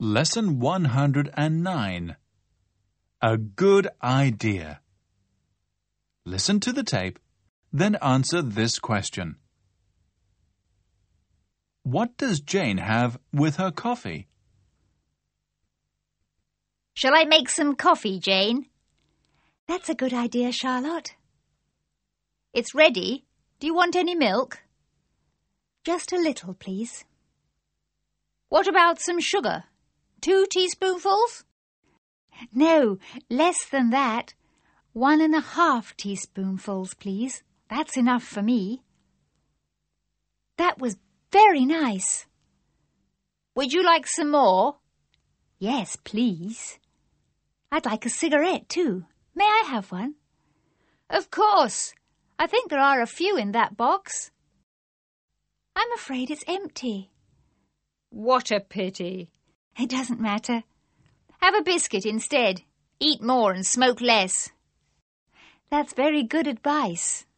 Lesson 109. A good idea. Listen to the tape, then answer this question. What does Jane have with her coffee? Shall I make some coffee, Jane? That's a good idea, Charlotte. It's ready. Do you want any milk? Just a little, please. What about some sugar? 2 teaspoonfuls? No, less than that. 1.5 teaspoonfuls, please. That's enough for me. That was very nice. Would you like some more? Yes, please. I'd like a cigarette too. May I have one? Of course. I think there are a few in that box. I'm afraid it's empty. What a pity. It doesn't matter. Have a biscuit instead. Eat more and smoke less. That's very good advice.